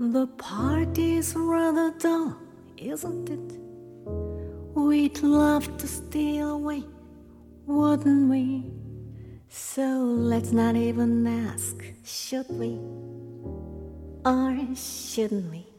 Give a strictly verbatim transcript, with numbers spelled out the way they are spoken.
The party's rather dull, isn't it? We'd love to steal away, wouldn't we? So let's not even ask, should we? Or shouldn't we?